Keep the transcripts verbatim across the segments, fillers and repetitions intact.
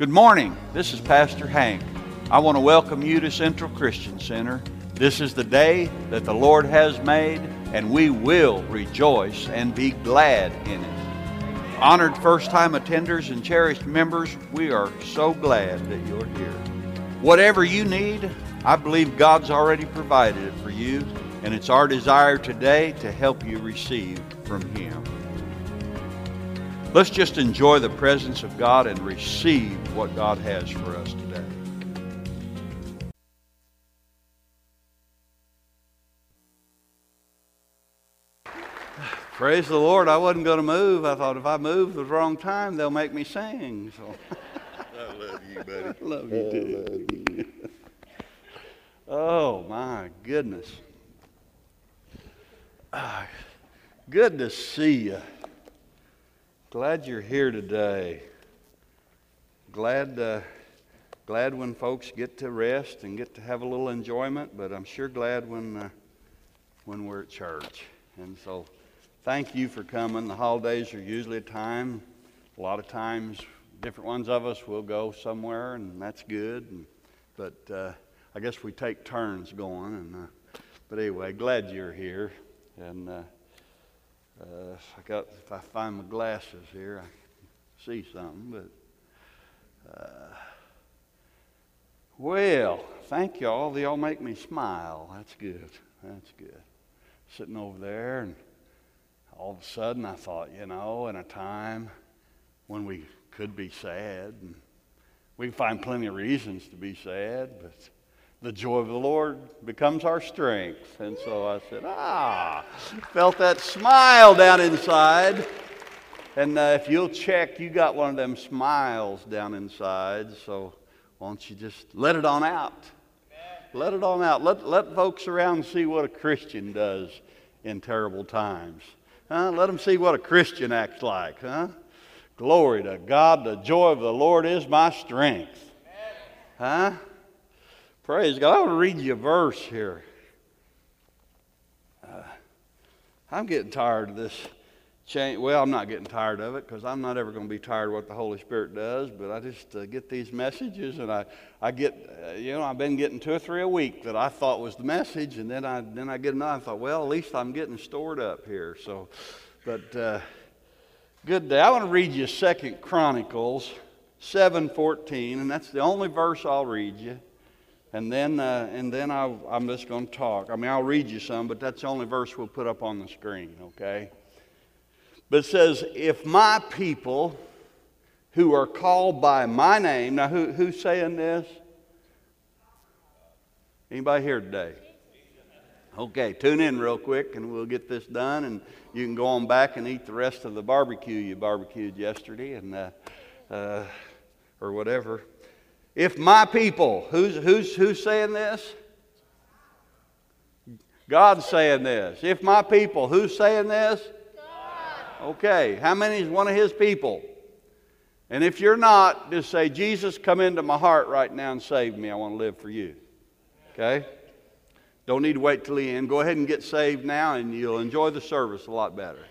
Good morning. This is Pastor Hank. I want to welcome you to Central Christian Center. This is the day that the Lord has made, and we will rejoice and be glad in it. Honored first-time attenders and cherished members, we are so glad that you're here. Whatever you need, I believe God's already provided it for you, and it's our desire today to help you receive from Him. Let's just enjoy the presence of God and receive what God has for us today. Praise the Lord. I wasn't going to move. I thought if I move the wrong time, they'll make me sing. So. I love you, buddy. I love you too. I love you. Oh, my goodness. Ah, good to see you. Glad you're here today. Glad, uh, glad when folks get to rest and get to have a little enjoyment, but I'm sure glad when, uh, when we're at church. And so, thank you for coming. The holidays are usually a time. A lot of times, different ones of us will go somewhere, and that's good. And, but uh, I guess we take turns going. And uh, but anyway, glad you're here. And. Uh, Uh, I got, if I find my glasses here, I can see something, but, uh, well, thank y'all. They all make me smile. That's good. That's good. Sitting over there, and all of a sudden I thought, you know, in a time when we could be sad, and we can find plenty of reasons to be sad, but the joy of the Lord becomes our strength. And so I said, ah, felt that smile down inside. And uh, if you'll check, you got one of them smiles down inside. So why don't you just let it on out? Let it on out. Let, let folks around see what a Christian does in terrible times. Huh? Let them see what a Christian acts like. Huh? Glory to God. The joy of the Lord is my strength. Huh? Praise God. I want to read you a verse here. Uh, I'm getting tired of this change. Well, I'm not getting tired of it because I'm not ever going to be tired of what the Holy Spirit does, but I just uh, get these messages, and I, I get, uh, you know, I've been getting two or three a week that I thought was the message, and then I then I get another. I thought, well, at least I'm getting stored up here. So, but uh, good day. I want to read you Second Chronicles seven fourteen, and that's the only verse I'll read you. And then, uh, and then I'll, I'm just going to talk. I mean, I'll read you some, but that's the only verse we'll put up on the screen, okay? But it says, if my people who are called by my name, now who, who's saying this? Anybody here today? Okay, tune in real quick and we'll get this done, and you can go on back and eat the rest of the barbecue you barbecued yesterday, and uh, uh, or whatever. If my people, who's, who's, who's saying this? God's saying this. If my people, who's saying this? God. Okay, how many is one of His people? And if you're not, just say, Jesus, come into my heart right now and save me. I want to live for you. Okay? Don't need to wait till the end. Go ahead and get saved now, and you'll enjoy the service a lot better.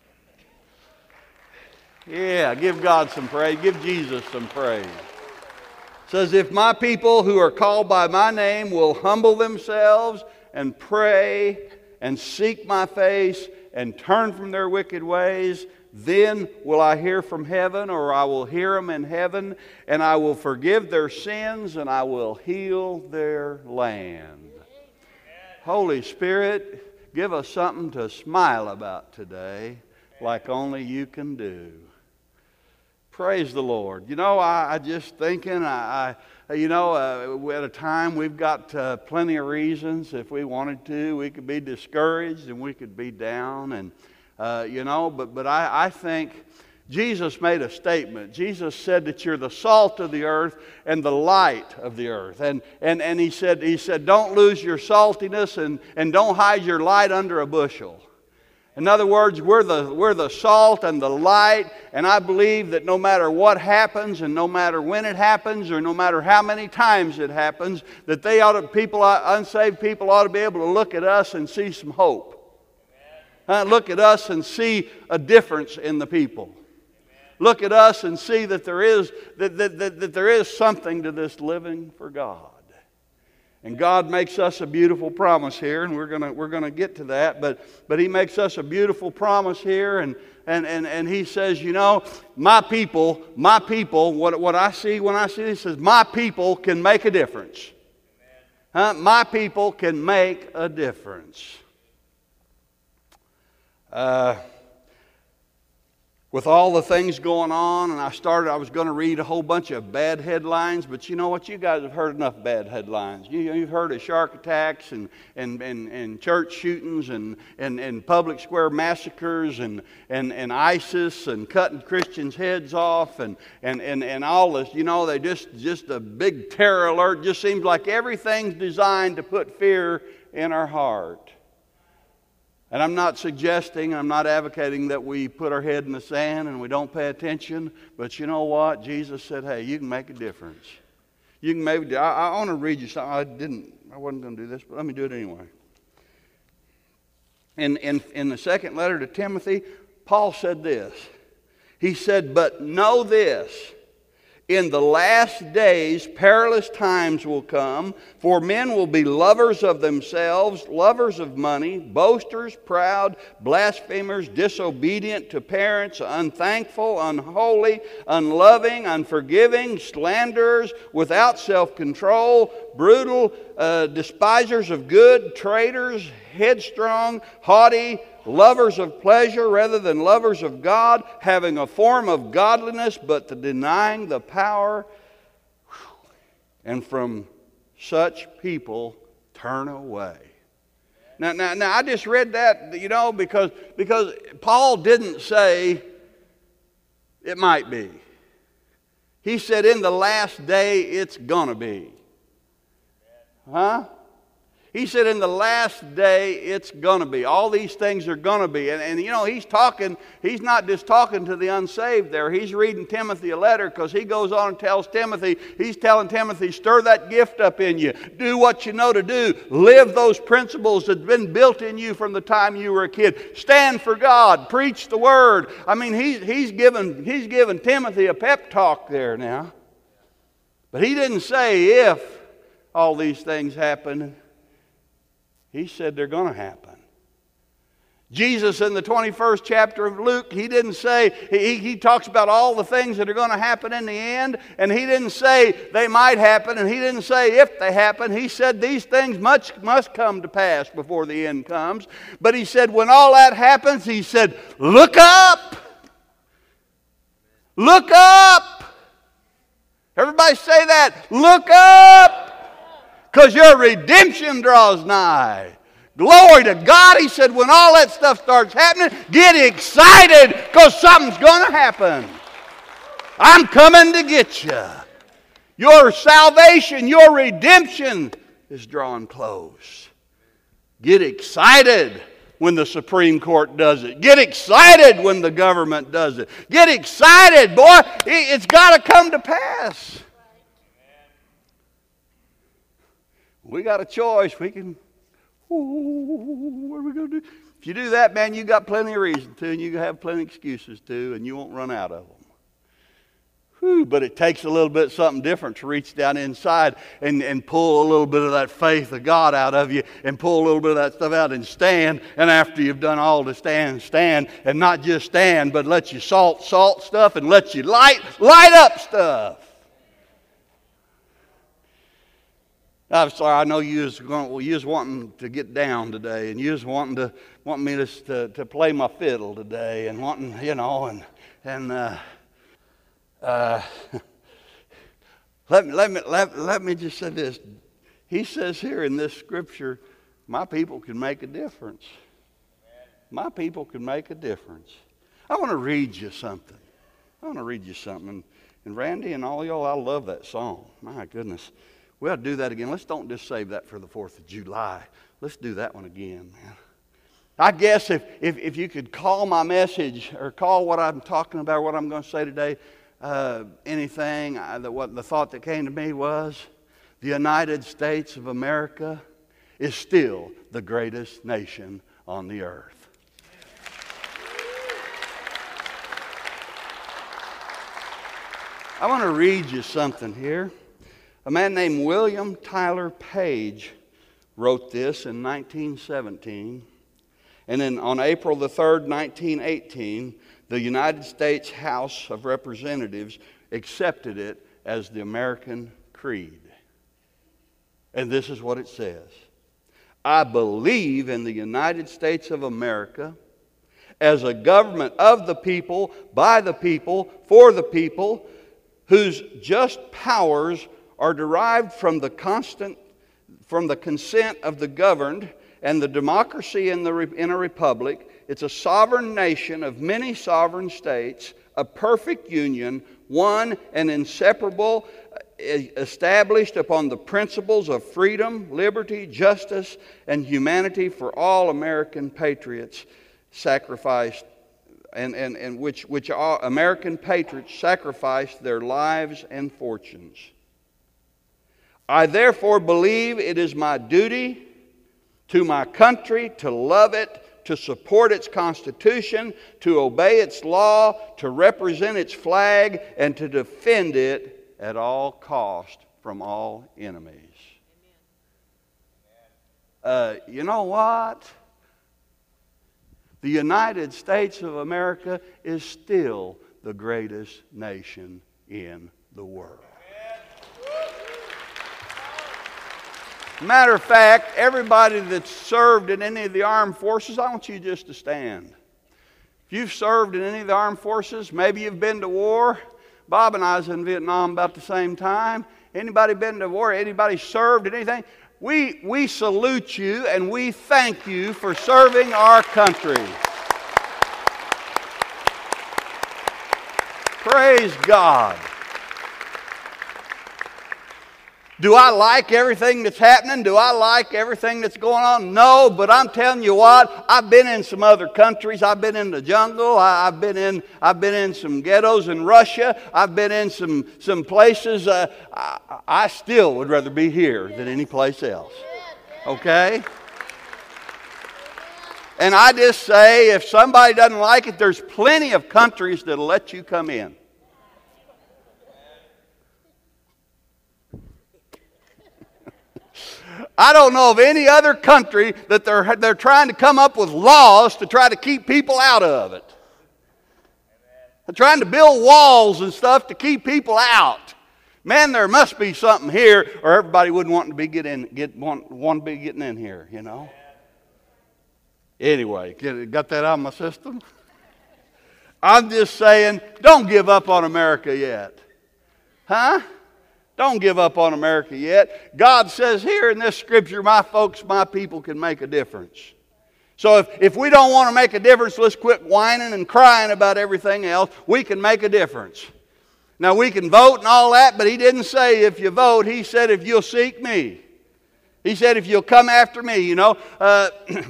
Yeah, give God some praise. Give Jesus some praise. It says, if my people who are called by my name will humble themselves and pray and seek my face and turn from their wicked ways, then will I hear from heaven, or I will hear them in heaven, and I will forgive their sins, and I will heal their land. Holy Spirit, give us something to smile about today like only you can do. Praise the Lord. You know, I, I just thinking, I, I you know, uh, at a time we've got uh, plenty of reasons. If we wanted to, we could be discouraged and we could be down, and uh, you know. But but I, I think Jesus made a statement. Jesus said that you're the salt of the earth and the light of the earth, and and and he said he said don't lose your saltiness, and and don't hide your light under a bushel. In other words, we're the, we're the salt and the light, and I believe that no matter what happens, and no matter when it happens, or no matter how many times it happens, that they ought to, people, unsaved people ought to be able to look at us and see some hope. Uh, look at us and see a difference in the people. look at us and see that there is that, that, that, that there is something to this living for God. And God makes us a beautiful promise here, and we're gonna we're gonna get to that. But but He makes us a beautiful promise here, and and and, and He says, you know, my people, my people. What what I see when I see this, He says, my people can make a difference. Huh? My people can make a difference. Uh, With all the things going on, and I started, I was going to read a whole bunch of bad headlines, but you know what? You guys have heard enough bad headlines. You, you've heard of shark attacks and, and, and, and church shootings and, and, and public square massacres and, and, and ISIS and cutting Christians' heads off and, and, and, and all this. You know, they just, just a big terror alert. Just seems like everything's designed to put fear in our heart. And I'm not suggesting, I'm not advocating that we put our head in the sand and we don't pay attention. But you know what? Jesus said, hey, you can make a difference. You can maybe, I, I want to read you something. I didn't, I wasn't going to do this, but let me do it anyway. In, in, in the second letter to Timothy, Paul said this. He said, but know this. In the last days, perilous times will come, for men will be lovers of themselves, lovers of money, boasters, proud, blasphemers, disobedient to parents, unthankful, unholy, unloving, unforgiving, slanderers, without self-control, brutal, uh, despisers of good, traitors, headstrong, haughty, lovers of pleasure rather than lovers of God, having a form of godliness but denying the power. And from such people turn away. Now, now, now I just read that, you know, because, because Paul didn't say it might be. He said in the last day it's going to be. Huh? He said in the last day it's going to be. All these things are going to be. And, and you know, he's talking, he's not just talking to the unsaved there. He's reading Timothy a letter because he goes on and tells Timothy, he's telling Timothy, stir that gift up in you. Do what you know to do. Live those principles that have been built in you from the time you were a kid. Stand for God. Preach the Word. I mean, he's, he's, given, he's given Timothy a pep talk there now. But he didn't say if all these things happen. He said they're going to happen. Jesus in the twenty-first chapter of Luke, he didn't say, he, he talks about all the things that are going to happen in the end, and he didn't say they might happen, and he didn't say if they happen. He said these things much must come to pass before the end comes. But he said when all that happens, he said, look up! Look up! Everybody say that. Look up! Because your redemption draws nigh. Glory to God. He said when all that stuff starts happening, get excited because something's going to happen. I'm coming to get you. Your salvation, your redemption is drawing close. Get excited when the Supreme Court does it. Get excited when the government does it. Get excited, boy. It's got to come to pass. We got a choice. We can, ooh, what are we going to do? If you do that, man, you got plenty of reason to, and you have plenty of excuses to, and you won't run out of them. Whew, but it takes a little bit something different to reach down inside and, and pull a little bit of that faith of God out of you and pull a little bit of that stuff out and stand. And after you've done all to stand, stand. And not just stand, but let you salt, salt stuff and let you light, light up stuff. I'm sorry, I know you was going. Well, you was wanting to get down today, and you was wanting to want me to, to to play my fiddle today, and wanting, you know, and and uh, uh, let me let me let, let me just say this. He says here in this scripture, my people can make a difference. My people can make a difference. I want to read you something. I want to read you something, and Randy and all y'all, I love that song. My goodness. We ought to do that again. Let's don't just save that for the fourth of July. Let's do that one again, man. I guess if, if, if you could call my message or call what I'm talking about, what I'm going to say today, uh, anything, uh, the, what the thought that came to me was the United States of America is still the greatest nation on the earth. I want to read you something here. A man named William Tyler Page wrote this in nineteen seventeen. And then on April the third, nineteen eighteen, the United States House of Representatives accepted it as the American Creed. And this is what it says. I believe in the United States of America as a government of the people, by the people, for the people, whose just powers are derived from the constant, from the consent of the governed, and the democracy in, the, in a republic. It's a sovereign nation of many sovereign states, a perfect union, one and inseparable, established upon the principles of freedom, liberty, justice, and humanity for all American patriots sacrificed, and, and, and which, which all American patriots sacrificed their lives and fortunes. I therefore believe it is my duty to my country to love it, to support its Constitution, to obey its law, to represent its flag, and to defend it at all cost from all enemies. Uh, you know what? The United States of America is still the greatest nation in the world. Matter of fact, everybody that's served in any of the armed forces, I want you just to stand. If you've served in any of the armed forces, maybe you've been to war. Bob and I was in Vietnam about the same time. Anybody been to war? Anybody served in anything? We, we salute you and we thank you for serving our country. Praise God. Do I like everything that's happening? Do I like everything that's going on? No, but I'm telling you what, I've been in some other countries. I've been in the jungle. I, I've been in I've been in some ghettos in Russia. I've been in some, some places. Uh, I, I still would rather be here than any place else. Okay? And I just say, if somebody doesn't like it, there's plenty of countries that'll let you come in. I don't know of any other country that they're, they're trying to come up with laws to try to keep people out of it. They're trying to build walls and stuff to keep people out. Man, there must be something here, or everybody wouldn't want to be get in, get want, want to be getting in here, you know. Anyway, get, got that out of my system? I'm just saying, don't give up on America yet. Huh? Don't give up on America yet. God says here in this scripture, my folks, my people can make a difference. So if, if we don't want to make a difference, let's quit whining and crying about everything else. We can make a difference. Now we can vote and all that, but He didn't say if you vote. He said if you'll seek me. He said if you'll come after me, you know. Uh,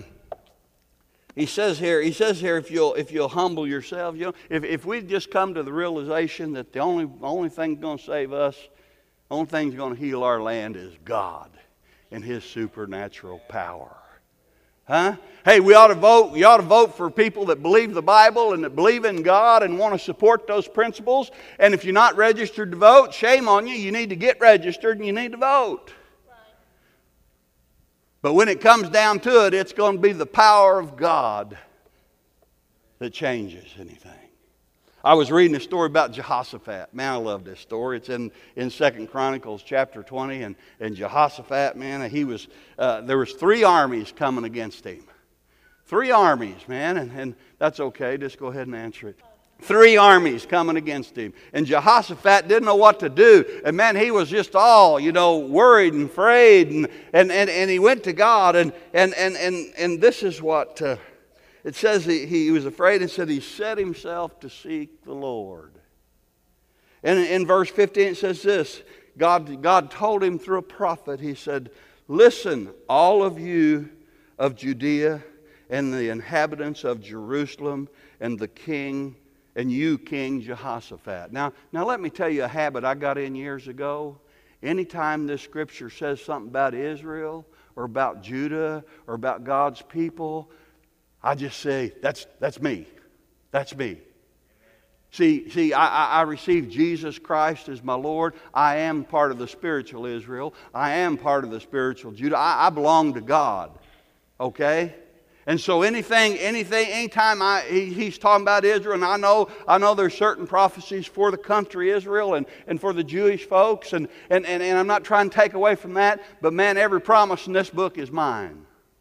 he says here, he says here if you'll if you'll humble yourself, you know, if, if we just come to the realization that the only only thing that's going to save us, the only thing that's going to heal our land is God and His supernatural power. Huh? Hey, we ought to vote. We ought to vote for people that believe the Bible and that believe in God and want to support those principles. And if you're not registered to vote, shame on you. You need to get registered and you need to vote. Right. But when it comes down to it, it's going to be the power of God that changes anything. I was reading a story about Jehoshaphat. Man, I love this story. It's in, in Second Chronicles chapter twenty. And, and Jehoshaphat, man, he was uh, there was three armies coming against him. Three armies, man. And, and that's okay. Just go ahead and answer it. Three armies coming against him. And Jehoshaphat didn't know what to do. And man, he was just all, you know, worried and afraid. And, and, and, and he went to God. And, and, and, and, and this is what... Uh, It says he, he was afraid and said he set himself to seek the Lord. And in verse fifteen it says this, God, God told him through a prophet, He said, listen, all of you of Judea and the inhabitants of Jerusalem and the king, and you, King Jehoshaphat. Now, now let me tell you a habit I got in years ago. Anytime this scripture says something about Israel or about Judah or about God's people, I just say, that's that's me. That's me. See, see, I, I, I received Jesus Christ as my Lord. I am part of the spiritual Israel. I am part of the spiritual Judah. I, I belong to God. Okay? And so anything, anything, anytime I, he, he's talking about Israel, and I know, I know there's certain prophecies for the country Israel and, and for the Jewish folks, and, and, and, and I'm not trying to take away from that, but man, every promise in this book is mine.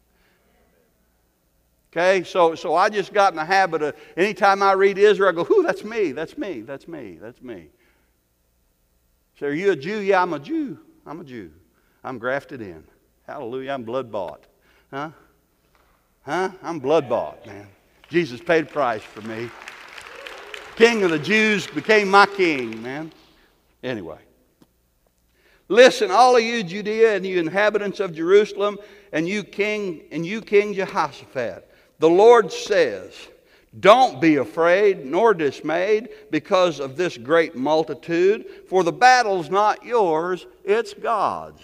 Okay, so so I just got in the habit of, anytime I read Israel, I go, whoo, that's me, that's me, that's me, that's me. So are you a Jew? Yeah, I'm a Jew. I'm a Jew. I'm grafted in. Hallelujah, I'm blood bought. Huh? Huh? I'm blood bought, man. Jesus paid a price for me. King of the Jews became my king, man. Anyway. Listen, all of you Judea and you inhabitants of Jerusalem, and you King, and you King Jehoshaphat. The Lord says, don't be afraid nor dismayed because of this great multitude, for the battle's not yours, it's God's.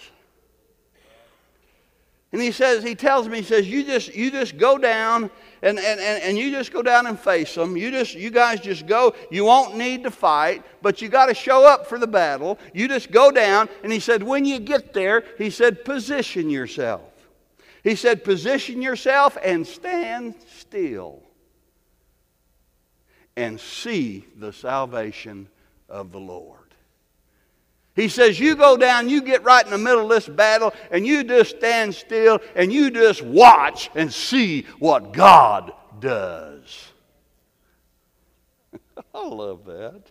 And he says, he tells me, he says, you just you just go down and, and, and, and you just go down and face them. You just you guys just go. You won't need to fight, but you got to show up for the battle. You just go down. And he said, when you get there, he said, position yourself. He said, position yourself and stand still and see the salvation of the Lord. He says, you go down, you get right in the middle of this battle, and you just stand still, and you just watch and see what God does. I love that.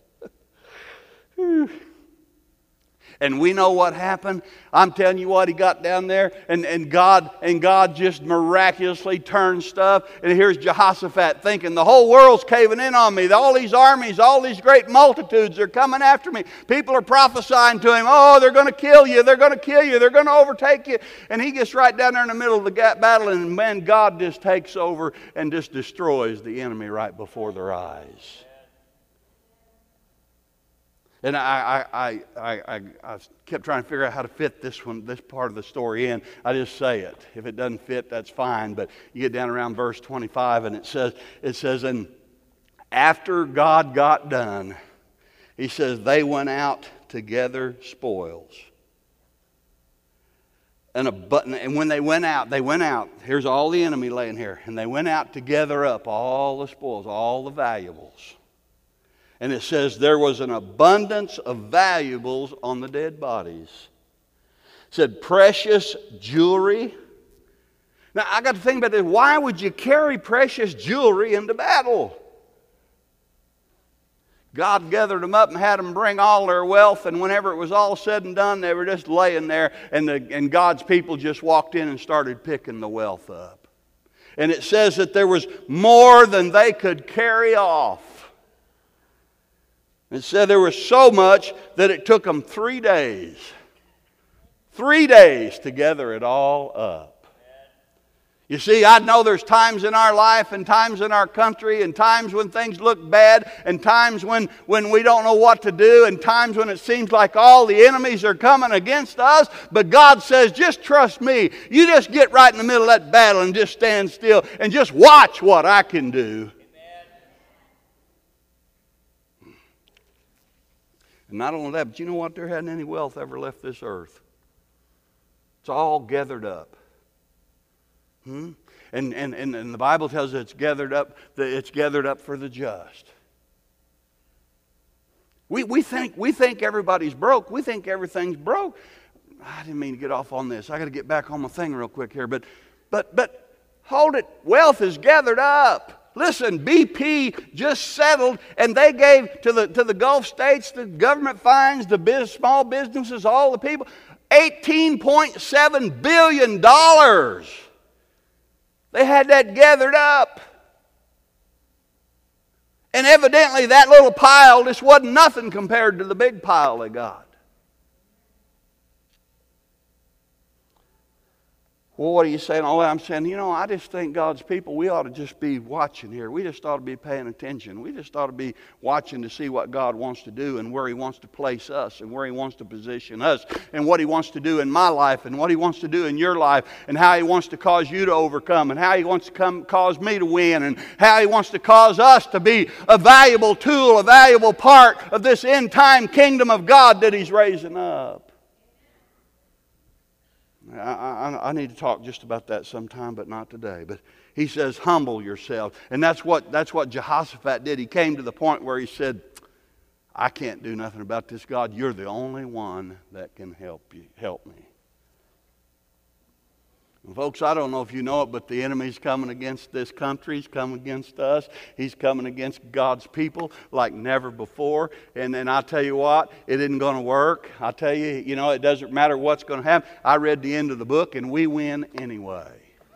And we know what happened. I'm telling you what, he got down there, and, and God and God just miraculously turned stuff. And here's Jehoshaphat thinking, the whole world's caving in on me. All these armies, all these great multitudes are coming after me. People are prophesying to him, oh, they're going to kill you, they're going to kill you, they're going to overtake you. And he gets right down there in the middle of the battle, and man, God just takes over and just destroys the enemy right before their eyes. And I, I, I, I, I kept trying to figure out how to fit this one, this part of the story in. I just say it. If it doesn't fit, that's fine. But you get down around verse twenty-five, and it says, it says, and after God got done, he says, they went out to gather spoils. And a button, and when they went out, they went out. Here's all the enemy laying here, and they went out to gather up all the spoils, all the valuables. And it says there was an abundance of valuables on the dead bodies. It said precious jewelry. Now I got to think about this. Why would you carry precious jewelry into battle? God gathered them up and had them bring all their wealth, and whenever it was all said and done, they were just laying there, and, the, and God's people just walked in and started picking the wealth up. And it says that there was more than they could carry off. It said there was so much that it took them three days. Three days to gather it all up. You see, I know there's times in our life and times in our country and times when things look bad and times when, when we don't know what to do and times when it seems like all the enemies are coming against us. But God says, just trust me. You just get right in the middle of that battle and just stand still and just watch what I can do. And not only that, but you know what? There hadn't any wealth ever left this earth. It's all gathered up. Hmm? And, and, and, and the Bible tells us it's gathered up, that it's gathered up for the just. We, we, think, we think everybody's broke. We think everything's broke. I didn't mean to get off on this. I got to get back on my thing real quick here. But, but, but hold it. Wealth is gathered up. Listen, B P just settled, and they gave to the to the Gulf states, the government fines, the biz, small businesses, all the people, eighteen point seven billion dollars. They had that gathered up. And evidently that little pile just wasn't nothing compared to the big pile they got. Well, what are you saying? Oh, I'm saying, you know, I just think God's people, we ought to just be watching here. We just ought to be paying attention. We just ought to be watching to see what God wants to do and where He wants to place us and where He wants to position us and what He wants to do in my life and what He wants to do in your life and how He wants to cause you to overcome and how He wants to come cause me to win and how He wants to cause us to be a valuable tool, a valuable part of this end-time kingdom of God that He's raising up. I, I, I need to talk just about that sometime, but not today. But he says, humble yourself. And that's what, that's what Jehoshaphat did. He came to the point where he said, I can't do nothing about this, God. You're the only one that can help you, help me. And folks, I don't know if you know it, but the enemy's coming against this country. He's coming against us. He's coming against God's people like never before. And then I tell you what, it isn't going to work. I tell you, you know, it doesn't matter what's going to happen. I read the end of the book, and we win anyway.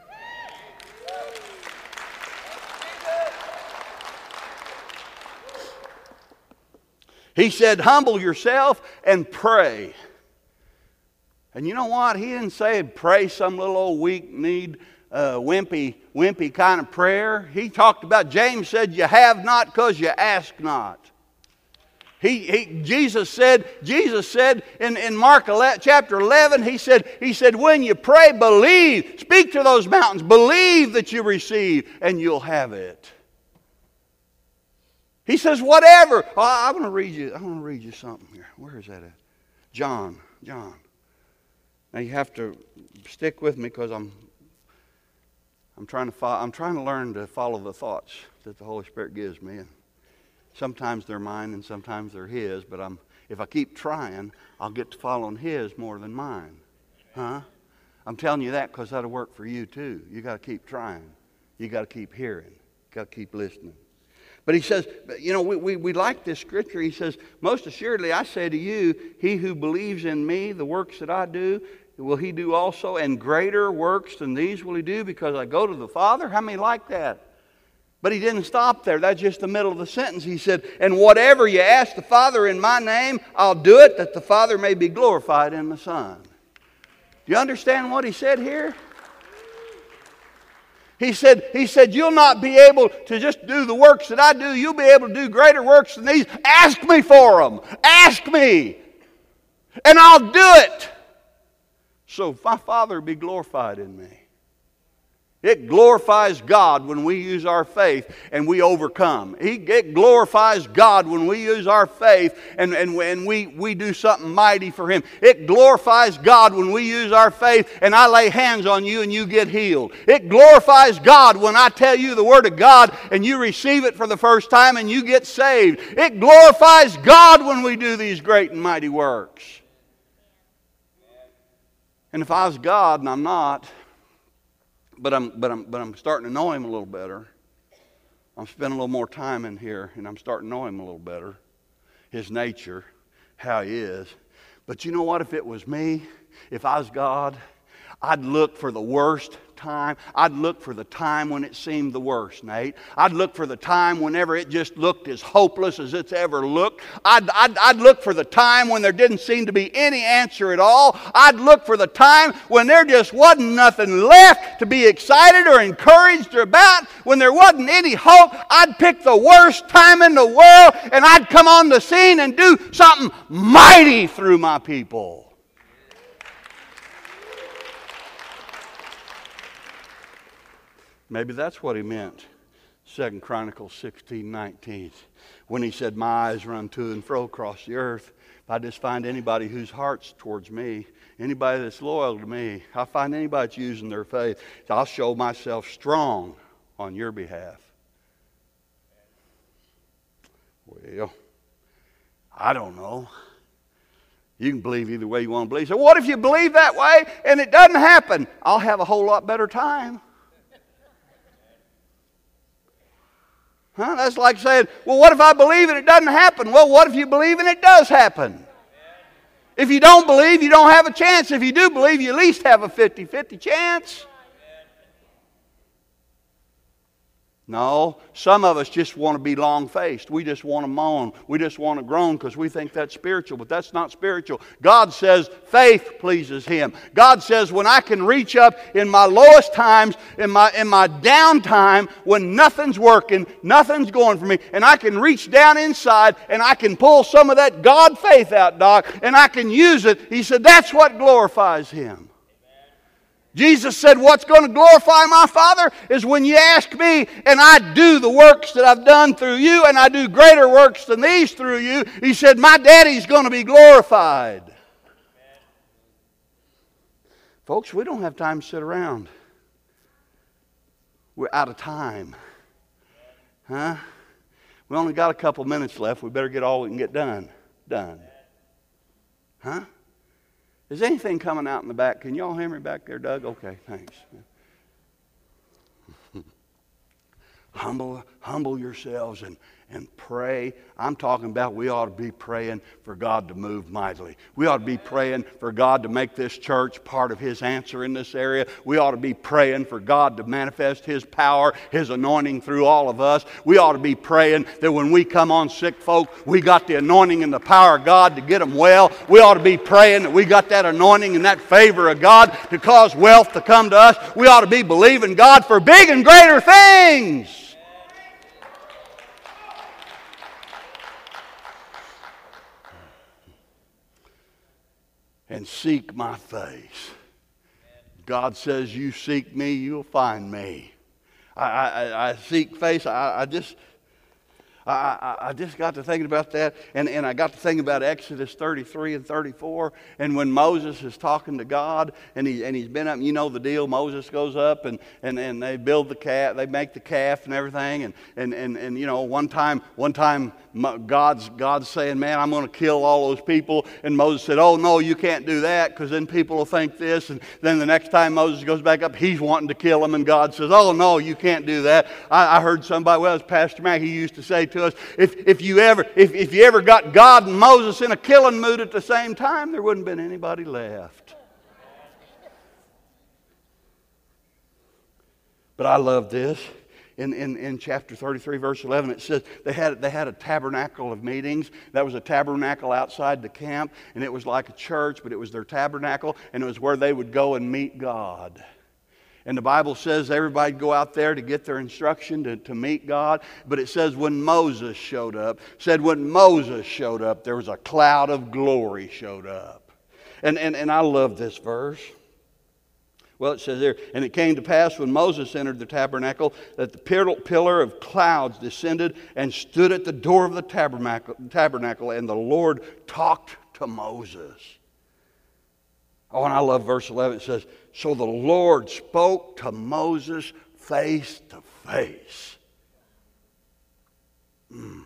He said, humble yourself and pray. And you know what? He didn't say pray some little old weak-kneed, uh, wimpy, wimpy kind of prayer. He talked about, James said, you have not because you ask not. He, he, Jesus said, Jesus said in, in Mark chapter eleven, he said, he said, when you pray, believe. Speak to those mountains. Believe that you receive, and you'll have it. He says, whatever. Oh, I'm going to read you. I'm going to read you something here. Where is that at? John. John. Now you have to stick with me because I'm I'm trying to follow, I'm trying to learn to follow the thoughts that the Holy Spirit gives me. And sometimes they're mine and sometimes they're His, but I'm if I keep trying, I'll get to following His more than mine. Huh? I'm telling you that because that'll work for you too. You got to keep trying. You got to keep hearing. You got to keep listening. But he says, you know, we, we, we like this scripture. He says, most assuredly I say to you, he who believes in me, the works that I do, will he do also, and greater works than these will he do, because I go to the Father? How many like that? But he didn't stop there. That's just the middle of the sentence. He said, and whatever you ask the Father in my name, I'll do it, that the Father may be glorified in the Son. Do you understand what he said here? He said, he said, you'll not be able to just do the works that I do. You'll be able to do greater works than these. Ask me for them. Ask me. And I'll do it. So my Father be glorified in me. It glorifies God when we use our faith and we overcome. It glorifies God when we use our faith and, and, and we, we do something mighty for Him. It glorifies God when we use our faith and I lay hands on you and you get healed. It glorifies God when I tell you the Word of God and you receive it for the first time and you get saved. It glorifies God when we do these great and mighty works. And if I was God, and I'm not, But I'm, but, I'm, but I'm starting to know Him a little better. I'm spending a little more time in here, and I'm starting to know Him a little better. His nature, how He is. But you know what? If it was me, if I was God, I'd look for the worst time. I'd look for the time when it seemed the worst, Nate. I'd look for the time whenever it just looked as hopeless as it's ever looked. I'd, I'd, I'd look for the time when there didn't seem to be any answer at all. I'd look for the time when there just wasn't nothing left to be excited or encouraged about, when there wasn't any hope. I'd pick the worst time in the world and I'd come on the scene and do something mighty through my people. Maybe that's what he meant, Second Chronicles sixteen nineteen, when he said, my eyes run to and fro across the earth. If I just find anybody whose heart's towards me, anybody that's loyal to me, if I find anybody that's using their faith, I'll show myself strong on your behalf. Well, I don't know. You can believe either way you want to believe. So what if you believe that way and it doesn't happen? I'll have a whole lot better time. Huh? That's like saying, well, what if I believe and it doesn't happen? Well, what if you believe and it does happen? If you don't believe, you don't have a chance. If you do believe, you at least have a fifty-fifty chance. No, some of us just want to be long-faced. We just want to moan. We just want to groan because we think that's spiritual, but that's not spiritual. God says faith pleases Him. God says when I can reach up in my lowest times, in my, in my downtime, when nothing's working, nothing's going for me, and I can reach down inside and I can pull some of that God faith out, Doc, and I can use it. He said that's what glorifies Him. Jesus said, what's going to glorify my Father is when you ask me and I do the works that I've done through you and I do greater works than these through you. He said, my daddy's going to be glorified. Amen. Folks, we don't have time to sit around. We're out of time. Huh? We only got a couple minutes left. We better get all we can get done. Done. Huh? Is anything coming out in the back? Can y'all hear me back there, Doug? Okay, thanks. humble, humble yourselves and, and pray. I'm talking about we ought to be praying for God to move mightily. We ought to be praying for God to make this church part of His answer in this area. We ought to be praying for God to manifest His power, His anointing through all of us. We ought to be praying that when we come on sick folk, we got the anointing and the power of God to get them well. We ought to be praying that we got that anointing and that favor of God to cause wealth to come to us. We ought to be believing God for big and greater things. And seek my face. God says, you seek me, you'll find me. I, I, I seek face. I, I just I, I, I just got to thinking about that, and, and I got to thinking about Exodus thirty-three and thirty-four, and when Moses is talking to God, and, he, and he's been up, you know the deal, Moses goes up, and, and, and they build the calf, they make the calf and everything, and, and, and, and you know, one time, one time God's, God's saying, man, I'm going to kill all those people, and Moses said, oh no, you can't do that, because then people will think this, and then the next time Moses goes back up, he's wanting to kill them, and God says, oh no, you can't do that. I, I heard somebody, well, it was Pastor Mack, he used to say to us, if, if you ever if, if you ever got God and Moses in a killing mood at the same time, there wouldn't have been anybody left. But I love this. In, in, in chapter thirty-three, verse eleven, it says they had, they had a tabernacle of meetings. That was a tabernacle outside the camp, and it was like a church, but it was their tabernacle, and it was where they would go and meet God. And the Bible says everybody would go out there to get their instruction to, to meet God. But it says when Moses showed up, said when Moses showed up, there was a cloud of glory showed up. And, and, and I love this verse. Well, it says there, and it came to pass when Moses entered the tabernacle that the pillar of clouds descended and stood at the door of the tabernacle, tabernacle and the Lord talked to Moses. Oh, and I love verse eleven. It says, so the Lord spoke to Moses face to face. Mm.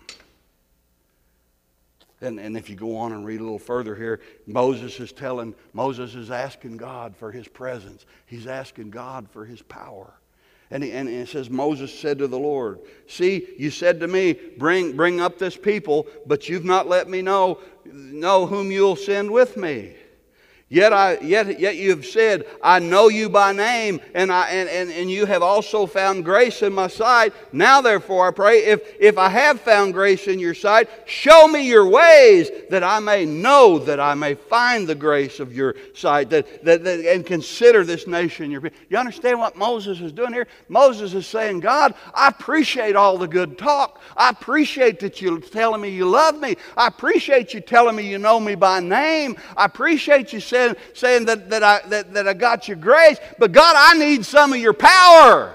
And, and if you go on and read a little further here, Moses is telling, Moses is asking God for His presence. He's asking God for His power. And, he, and it says, Moses said to the Lord, see, you said to me, bring, bring up this people, but you've not let me know, know whom you'll send with me. Yet I yet yet you have said, I know you by name, and I and, and, and you have also found grace in my sight. Now therefore I pray, if, if I have found grace in your sight, show me your ways, that I may know, that I may find the grace of your sight, that, that, that and consider this nation your people. You understand what Moses is doing here? Moses is saying, God, I appreciate all the good talk. I appreciate that you're telling me you love me. I appreciate you telling me you know me by name. I appreciate you saying saying that, that, I, that, that I got your grace, but God, I need some of your power.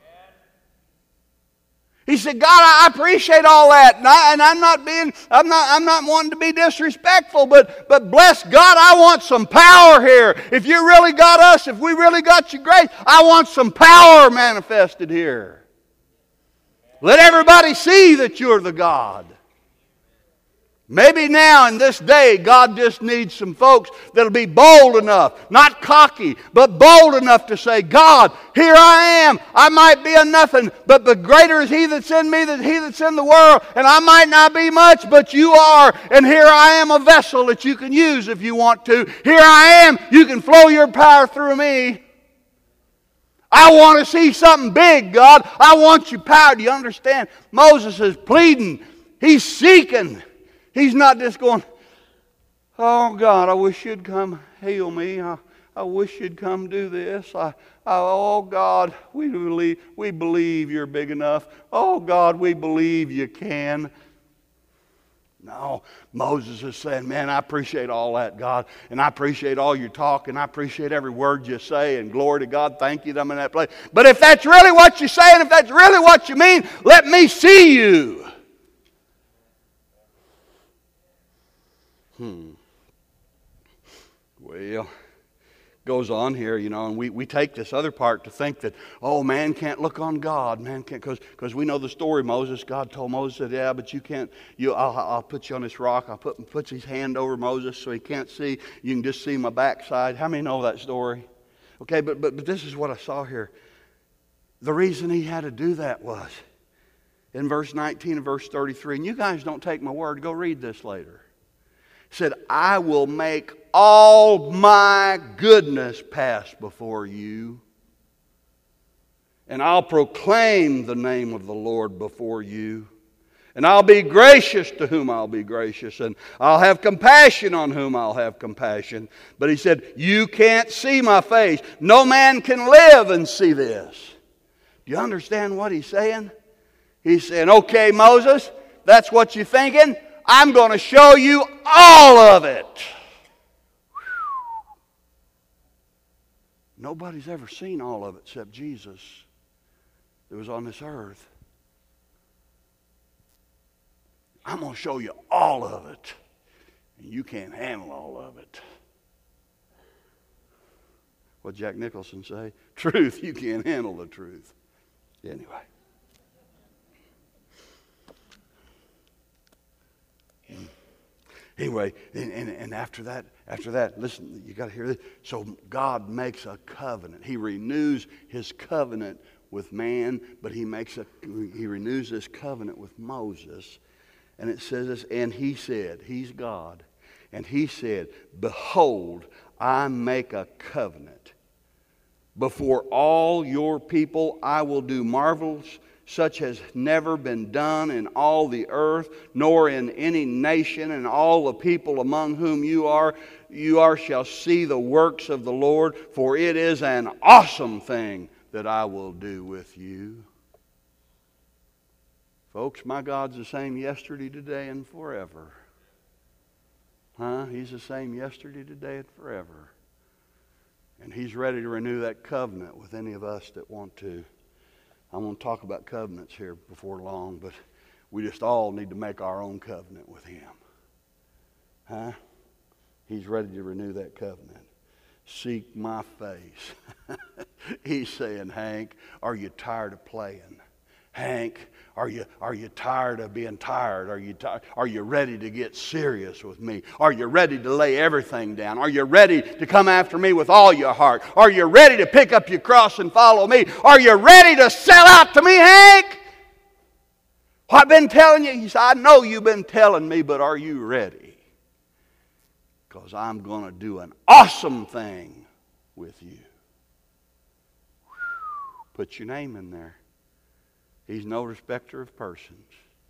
He said, God, I appreciate all that, and, I, and I'm not being, I'm not, I'm not wanting to be disrespectful, but, but bless God, I want some power here. If you really got us, if we really got your grace, I want some power manifested here. Let everybody see that you're the God. Maybe now in this day, God just needs some folks that'll be bold enough, not cocky, but bold enough to say, God, here I am. I might be a nothing, but, but greater is He that's in me than he that's in the world. And I might not be much, but you are. And here I am, a vessel that you can use if you want to. Here I am. You can flow your power through me. I want to see something big, God. I want your power. Do you understand? Moses is pleading. He's seeking. He's not just going, oh, God, I wish you'd come heal me. I, I wish you'd come do this. I, I, oh, God, we believe, we believe you're big enough. Oh, God, we believe you can. No, Moses is saying, man, I appreciate all that, God, and I appreciate all your talk, and I appreciate every word you say, and glory to God, thank you that I'm in that place. But if that's really what you say, and if that's really what you mean, let me see you. Hmm. Well, goes on here, you know, and we, we take this other part to think that, oh, man can't look on God. Man can't, because we know the story, Moses. God told Moses that, yeah, but you can't, you, I'll, I'll put you on this rock. I'll put puts his hand over Moses so he can't see. You can just see my backside. How many know that story? Okay, but, but, but this is what I saw here. The reason he had to do that was in verse nineteen and verse thirty-three. And you guys don't take my word. Go read this later. It said, I will make all my goodness pass before you, and I'll proclaim the name of the Lord before you, and I'll be gracious to whom I'll be gracious, and I'll have compassion on whom I'll have compassion. But he said, you can't see my face. No man can live and see this. Do you understand what he's saying? He's saying, okay, Moses, that's what you're thinking. I'm going to show you all of it. Nobody's ever seen all of it except Jesus that was on this earth. I'm going to show you all of it. And you can't handle all of it. What Jack Nicholson say? Truth, you can't handle the truth. Anyway. Anyway, and, and, and after that, after that, listen, you got to hear this. So God makes a covenant. He renews his covenant with man, but he makes a he renews this covenant with Moses. And it says this, and he said, he's God, and he said, behold, I make a covenant. Before all your people I will do marvels such has never been done in all the earth, nor in any nation, and all the people among whom you are, you are shall see the works of the Lord, for it is an awesome thing that I will do with you. Folks, my God's the same yesterday, today, and forever. Huh? He's the same yesterday, today, and forever. And he's ready to renew that covenant with any of us that want to. I'm going to talk about covenants here before long, but we just all need to make our own covenant with him. Huh? He's ready to renew that covenant. Seek my face. He's saying, Hank, are you tired of playing? Hank, are you, are you tired of being tired? Are you, tired? Are you ready to get serious with me? Are you ready to lay everything down? Are you ready to come after me with all your heart? Are you ready to pick up your cross and follow me? Are you ready to sell out to me, Hank? I've been telling you. He said, I know you've been telling me, but are you ready? Because I'm going to do an awesome thing with you. Put your name in there. He's no respecter of persons.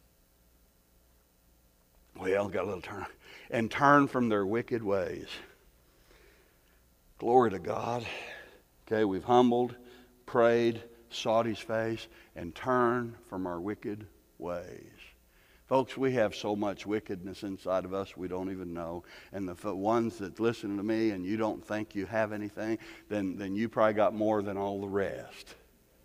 Well, got a little turn. And turn from their wicked ways. Glory to God. Okay, we've humbled, prayed, sought his face, and turned from our wicked ways. Folks, we have so much wickedness inside of us we don't even know. And the ones that listen to me and you don't think you have anything, then, then you probably got more than all the rest.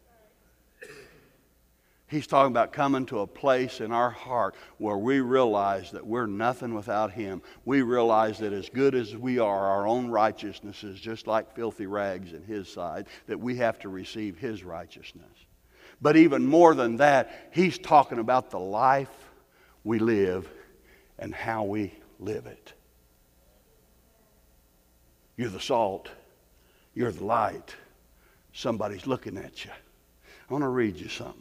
He's talking about coming to a place in our heart where we realize that we're nothing without him. We realize that as good as we are, our own righteousness is just like filthy rags in his side, that we have to receive his righteousness. But even more than that, he's talking about the life we live and how we live it. You're the salt. You're the light. Somebody's looking at you. I want to read you something.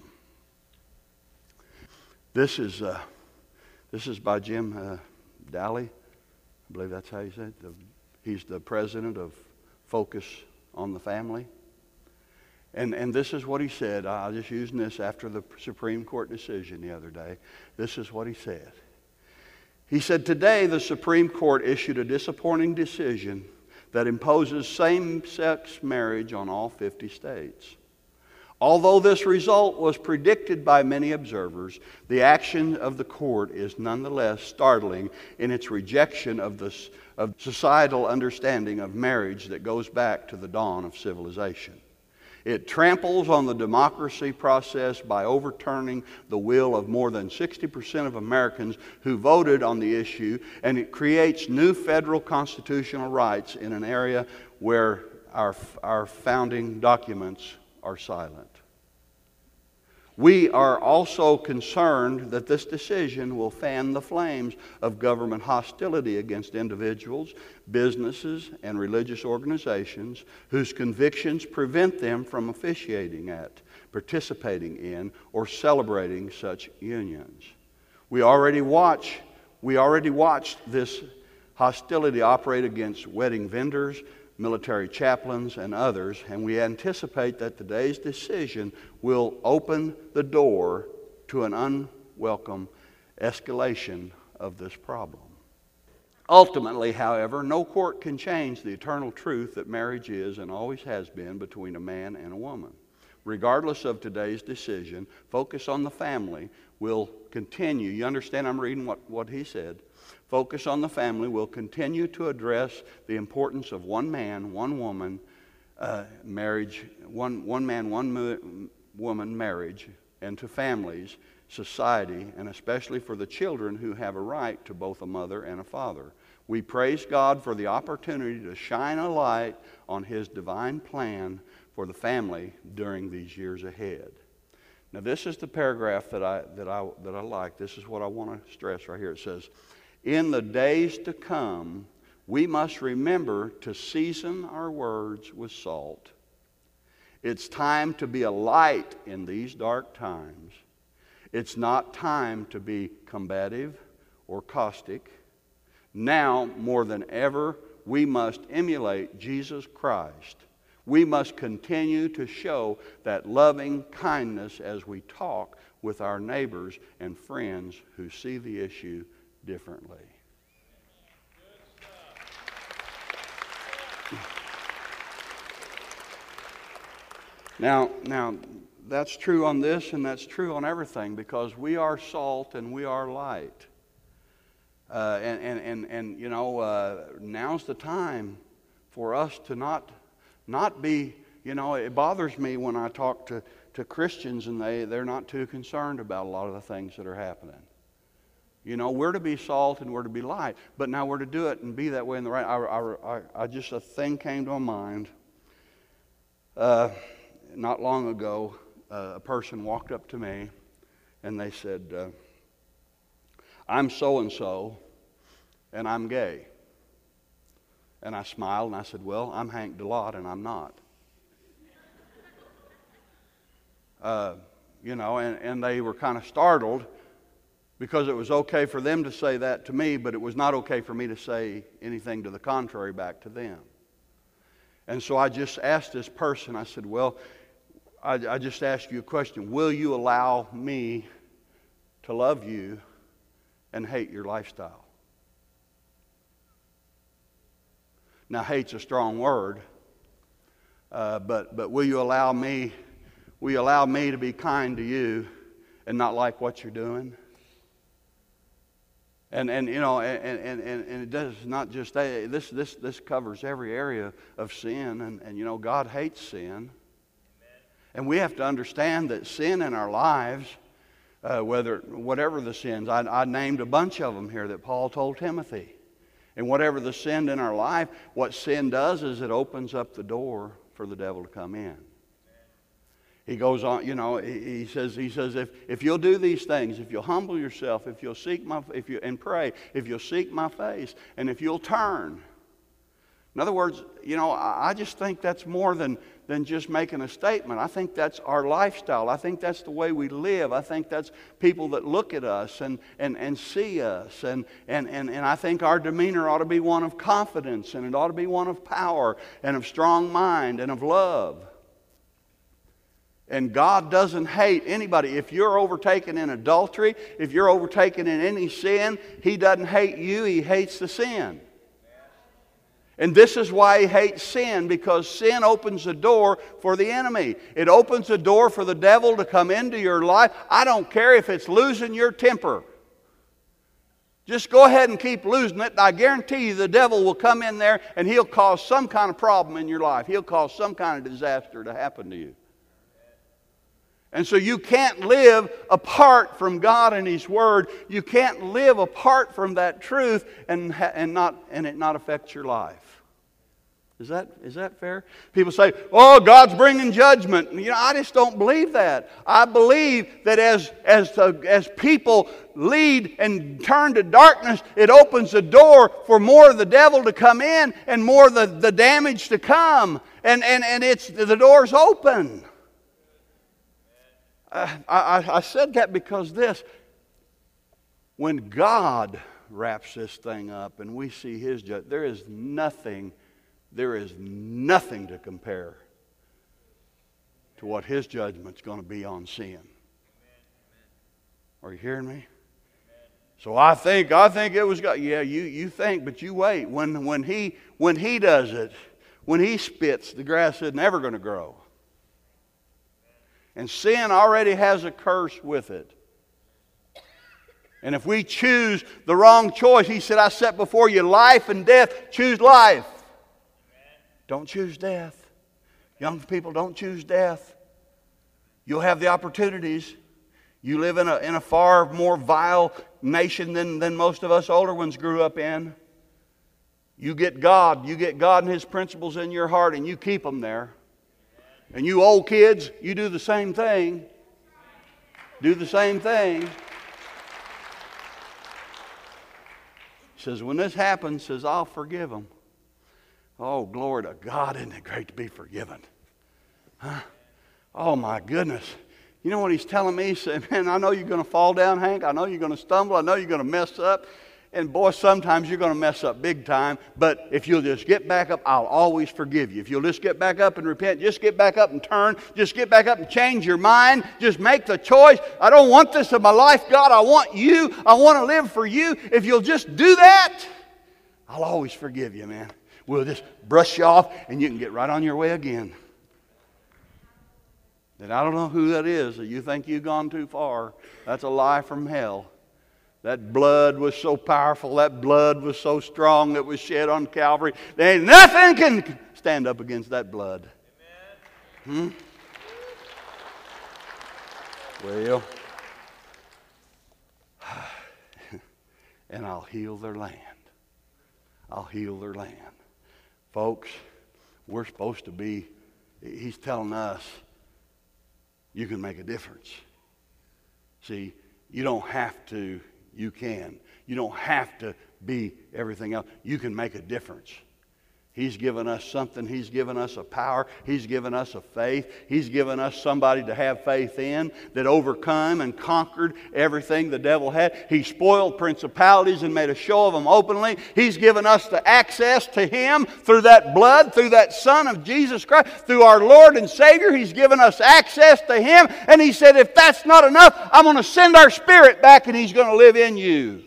This is uh, this is by Jim uh, Daly. I believe that's how you say it. The, he's the president of Focus on the Family. And, and this is what he said. I was just using this after the Supreme Court decision the other day. This is what he said. He said, today the Supreme Court issued a disappointing decision that imposes same-sex marriage on all fifty states. Although this result was predicted by many observers, the action of the court is nonetheless startling in its rejection of the of societal understanding of marriage that goes back to the dawn of civilization. It tramples on the democracy process by overturning the will of more than sixty percent of Americans who voted on the issue, and it creates new federal constitutional rights in an area where our, our founding documents are silent. We are also concerned that this decision will fan the flames of government hostility against individuals, businesses, and religious organizations whose convictions prevent them from officiating at, participating in, or celebrating such unions. We already watch, we already watched this hostility operate against wedding vendors, military chaplains, and others, and we anticipate that today's decision will open the door to an unwelcome escalation of this problem. Ultimately, however, no court can change the eternal truth that marriage is and always has been between a man and a woman. Regardless of today's decision, focus on the family will continue. You understand, I'm reading what, what he said. Focus on the family will continue to address the importance of one man, one woman uh, marriage, one, one man, one mo- woman marriage, and to families, society, and especially for the children who have a right to both a mother and a father. We praise God for the opportunity to shine a light on His divine plan for the family during these years ahead. Now, this is the paragraph that I that I that I like. This is what I want to stress right here. It says, in the days to come, we must remember to season our words with salt. It's time to be a light in these dark times. It's not time to be combative or caustic. Now, more than ever, we must emulate Jesus Christ. We must continue to show that loving kindness as we talk with our neighbors and friends who see the issue differently. Now, now that's true on this and that's true on everything, because we are salt and we are light. Uh, and, and, and, and, you know, uh, now's the time for us to not, not be, you know, it bothers me when I talk to, to Christians and they, they're not too concerned about a lot of the things that are happening. You know, we're to be salt and we're to be light. But now we're to do it and be that way in the right. I, I, I, I just, a thing came to my mind. Uh, not long ago, uh, a person walked up to me and they said, uh, I'm so-and-so and I'm gay. And I smiled and I said, well, I'm Hank DeLotte and I'm not. Uh, you know, and, and they were kind of startled, because it was okay for them to say that to me, but it was not okay for me to say anything to the contrary back to them. And so I just asked this person, I said, well, I, I just asked you a question. Will you allow me to love you and hate your lifestyle? Now, hate's a strong word, uh, but, but will you allow me, will you allow me to be kind to you and not like what you're doing? And, and you know, and, and, and it does not just that. This, this, this covers every area of sin. And, and, you know, God hates sin. Amen. And we have to understand that sin in our lives, uh, whether whatever the sins, I, I named a bunch of them here that Paul told Timothy. And whatever the sin in our life, what sin does is it opens up the door for the devil to come in. He goes on, you know, he, he says, he says, if, if you'll do these things, if you'll humble yourself, if you'll seek my, if you, and pray, if you'll seek my face, and if you'll turn. In other words, you know, I, I just think that's more than, than just making a statement. I think that's our lifestyle. I think that's the way we live. I think that's people that look at us and, and, and see us. And, and, and, and I think our demeanor ought to be one of confidence, and it ought to be one of power and of strong mind and of love. And God doesn't hate anybody. If you're overtaken in adultery, if you're overtaken in any sin, He doesn't hate you, He hates the sin. And this is why He hates sin, because sin opens the door for the enemy. It opens the door for the devil to come into your life. I don't care if it's losing your temper. Just go ahead and keep losing it. I guarantee you the devil will come in there and he'll cause some kind of problem in your life. He'll cause some kind of disaster to happen to you. And so you can't live apart from God and His Word. You can't live apart from that truth and, and, not, and it not affect your life. Is that, is that fair? People say, oh, God's bringing judgment. You know, I just don't believe that. I believe that as, as, uh, as people lead and turn to darkness, it opens the door for more of the devil to come in and more of the, the damage to come. And, and, and it's, the door's open. Uh, I, I said that because this, when God wraps this thing up and we see His judgment, there is nothing There is nothing to compare to what His judgment's going to be on sin. Are you hearing me? So I think I think it was God. Yeah, you, you think, but you wait. When when he when he does it, when He spits, the grass is never going to grow. And sin already has a curse with it. And if we choose the wrong choice, He said, I set before you life and death. Choose life. Don't choose death. Young people, don't choose death. You'll have the opportunities. You live in a, in a far more vile nation than, than most of us older ones grew up in. You get God. You get God and His principles in your heart and you keep them there. And you old kids, you do the same thing. Do the same thing. He says, when this happens, says, I'll forgive them. Oh, glory to God, isn't it great to be forgiven? Huh? Oh, my goodness. You know what He's telling me? He said, man, I know you're going to fall down, Hank. I know you're going to stumble. I know you're going to mess up. And boy, sometimes you're going to mess up big time. But if you'll just get back up, I'll always forgive you. If you'll just get back up and repent, just get back up and turn. Just get back up and change your mind. Just make the choice. I don't want this in my life, God. I want you. I want to live for you. If you'll just do that, I'll always forgive you, man. We'll just brush you off and you can get right on your way again. And I don't know who that is that you think you've gone too far. That's a lie from hell. That blood was so powerful. That blood was so strong that was shed on Calvary. There ain't nothing can stand up against that blood. Hmm? Well, and I'll heal their land. I'll heal their land. Folks, we're supposed to be, He's telling us, you can make a difference. See, you don't have to, you can. You don't have to be everything else. You can make a difference. He's given us something. He's given us a power. He's given us a faith. He's given us somebody to have faith in that overcome and conquered everything the devil had. He spoiled principalities and made a show of them openly. He's given us the access to Him through that blood, through that Son of Jesus Christ, through our Lord and Savior. He's given us access to Him. And He said, if that's not enough, I'm going to send our Spirit back and He's going to live in you.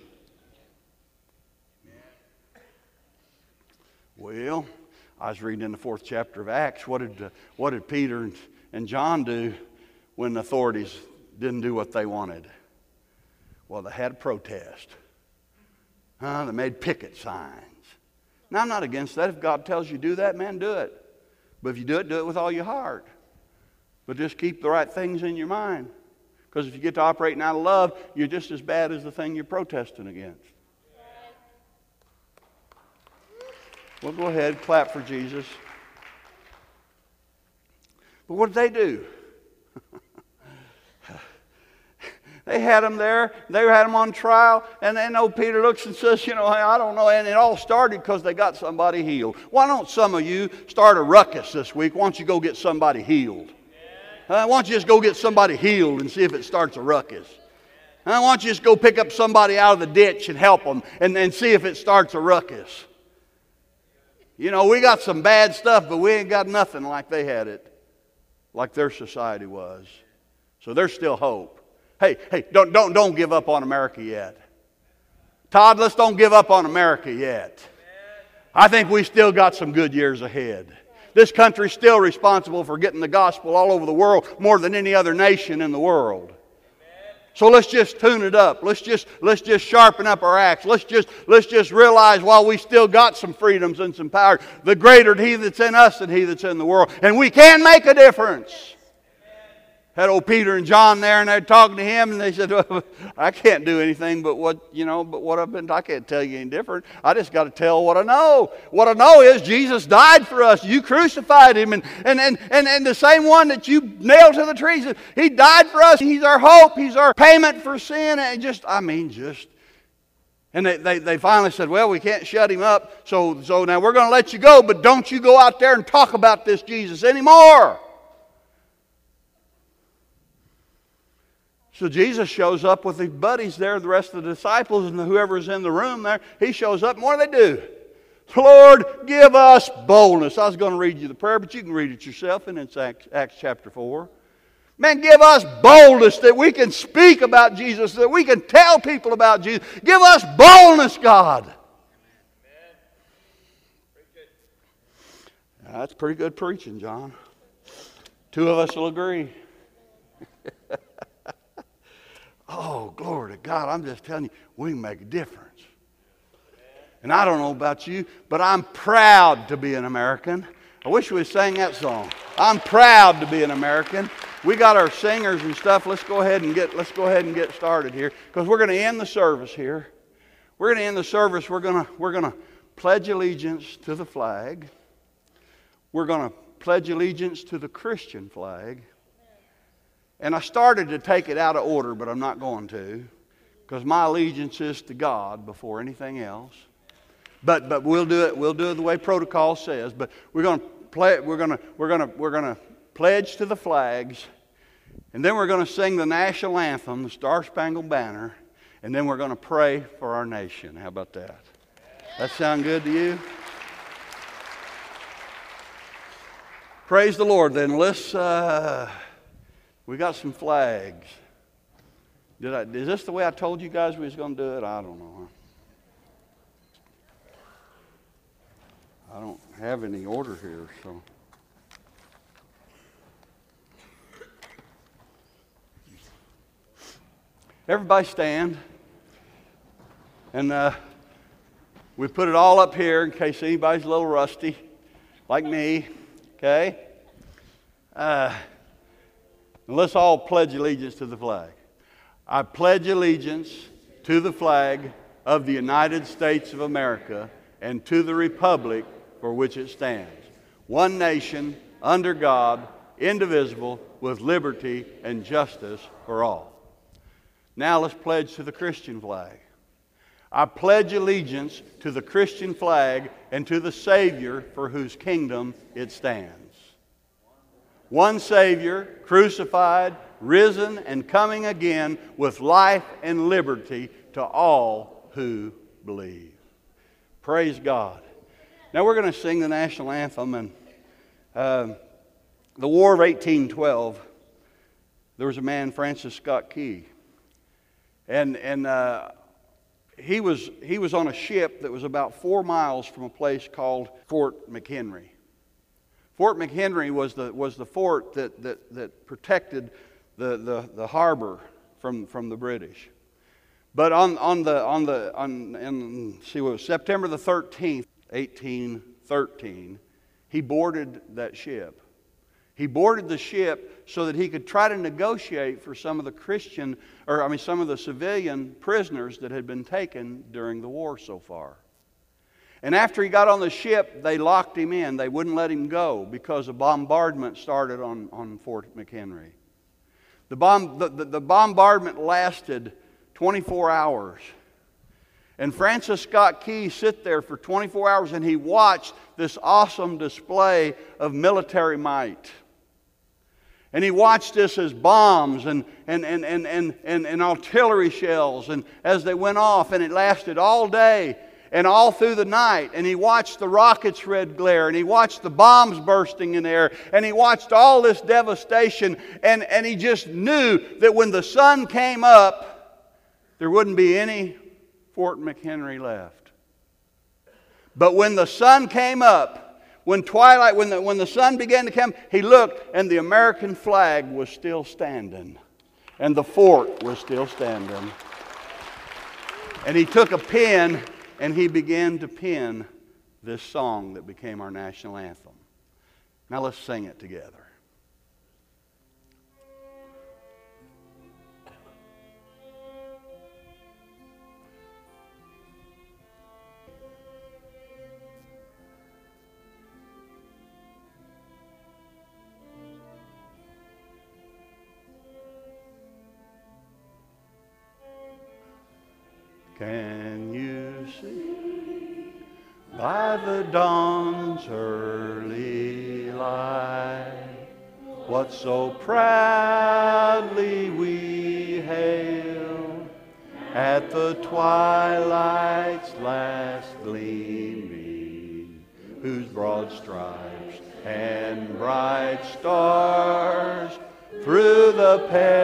Well, I was reading in the fourth chapter of Acts. What did, uh, what did Peter and, and John do when the authorities didn't do what they wanted? Well, they had a protest. Huh? They made picket signs. Now, I'm not against that. If God tells you to do that, man, do it. But if you do it, do it with all your heart. But just keep the right things in your mind. Because if you get to operating out of love, you're just as bad as the thing you're protesting against. Well, go ahead, clap for Jesus. But what did they do? They had him there. They had him on trial. And then old Peter looks and says, you know, hey, I don't know. And it all started because they got somebody healed. Why don't some of you start a ruckus this week? Why don't you go get somebody healed? Uh, why don't you just go get somebody healed and see if it starts a ruckus? Uh, why don't you just go pick up somebody out of the ditch and help them and, and see if it starts a ruckus? You know, we got some bad stuff, but we ain't got nothing like they had it. like their society was. So there's still hope. Hey, hey, don't, don't, don't give up on America yet. Todd, let's don't give up on America yet. I think we still got some good years ahead. This country's still responsible for getting the gospel all over the world more than any other nation in the world. So let's just tune it up. Let's just let's just sharpen up our axe. Let's just let's just realize while we still got some freedoms and some power, the greater He that's in us than He that's in the world, and we can make a difference. Had old Peter and John there, and they're talking to him, and they said, well, "I can't do anything but what you know, but what I've been. I can't tell you any different. I just got to tell what I know. What I know is Jesus died for us. You crucified Him, and and and and, and the same one that you nailed to the tree, He died for us. He's our hope. He's our payment for sin. And just, I mean, just." And they, they, they finally said, "Well, we can't shut Him up, so so now we're going to let you go, but don't you go out there and talk about this Jesus anymore." So Jesus shows up with his buddies there, the rest of the disciples, and whoever's in the room there, he shows up, and what do they do? "Lord, give us boldness." I was going to read you the prayer, but you can read it yourself, and it's Acts, Acts chapter four. Man, give us boldness that we can speak about Jesus, that we can tell people about Jesus. Give us boldness, God. That's pretty good preaching, John. Two of us will agree. Oh, glory to God. I'm just telling you, we can make a difference. And I don't know about you, but I'm proud to be an American. I wish we sang that song. I'm proud to be an American. We got our singers and stuff. Let's go ahead and get let's go ahead and get started here, because we're going to end the service here. We're going to end the service. We're going to we're going to pledge allegiance to the flag. We're going to pledge allegiance to the Christian flag. And I started to take it out of order, but I'm not going to, because my allegiance is to God before anything else. But but we'll do it. We'll do it the way protocol says. But we're going to play. We're going to we're going to we're going to pledge to the flags, and then we're going to sing the national anthem, the Star Spangled Banner, and then we're going to pray for our nation. How about that? That sound good to you? Praise the Lord. Then let's. Uh, We got some flags. Did I, is this the way I told you guys we was going to do it? I don't know. I don't have any order here, so. Everybody stand. And uh, we put it all up here in case anybody's a little rusty, like me. Okay? Uh... And let's all pledge allegiance to the flag. I pledge allegiance to the flag of the United States of America and to the republic for which it stands, one nation, under God, indivisible, with liberty and justice for all. Now let's pledge to the Christian flag. I pledge allegiance to the Christian flag and to the Savior for whose kingdom it stands. One Savior, crucified, risen, and coming again with life and liberty to all who believe. Praise God. Now we're going to sing the national anthem. And uh, the War of eighteen twelve, there was a man, Francis Scott Key. And, and uh, he was, he was on a ship that was about four miles from a place called Fort McHenry. Fort McHenry was the was the fort that that, that protected the, the, the harbor from, from the British. But on on the on the on in, see what was September the thirteenth, eighteen thirteen, he boarded that ship. He boarded the ship so that he could try to negotiate for some of the Christian, or I mean some of the civilian prisoners that had been taken during the war so far. And after he got on the ship, they locked him in. They wouldn't let him go because a bombardment started on, on Fort McHenry. The, bomb, the, the, the bombardment lasted twenty-four hours. And Francis Scott Key sat there for twenty-four hours and he watched this awesome display of military might. And he watched this as bombs and, and, and, and, and, and, and artillery shells and as they went off, and it lasted all day. And all through the night, and he watched the rockets' red glare, and he watched the bombs bursting in the air, and he watched all this devastation, and, and he just knew that when the sun came up, there wouldn't be any Fort McHenry left. But when the sun came up, when twilight, when the, when the sun began to come, he looked, and the American flag was still standing, and the fort was still standing. And he took a pen, and he began to pen this song that became our national anthem. Now let's sing it together. Can you see by the dawn's early light what so proudly we hailed at the twilight's last gleaming, whose broad stripes and bright stars through the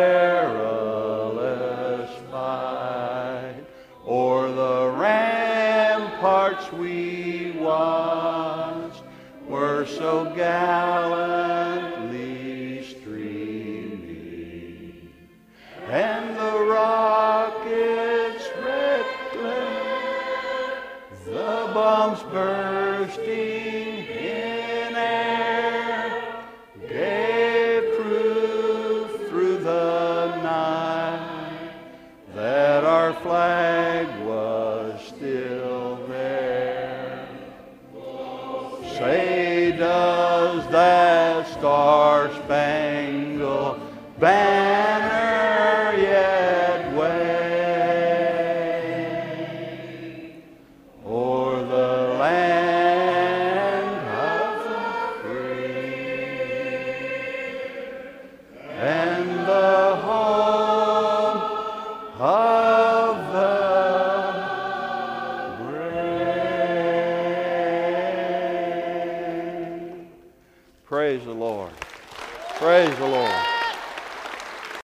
perilous fight o'er the ramparts we watched were so gallantly streaming, and the rockets' red glare, the bombs bursting in air, gave proof through the night that our flag was still there. Say, does that star-spangled banner yet wave o'er the land of the free and the home of the brave? Praise the Lord. Praise the Lord.